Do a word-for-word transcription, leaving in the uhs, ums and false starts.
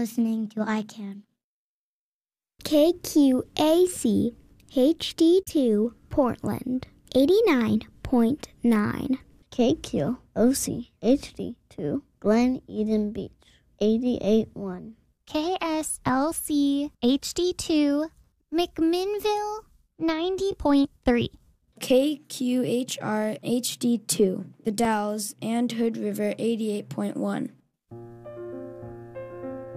listening to I CAN. K Q A C H D two Portland, eighty-nine point nine. K Q O C H D two Glen Eden Beach, eighty-eight point one. K S L C H D two McMinnville, ninety point three. K Q H R H D two The Dalles and Hood River, eighty-eight point one.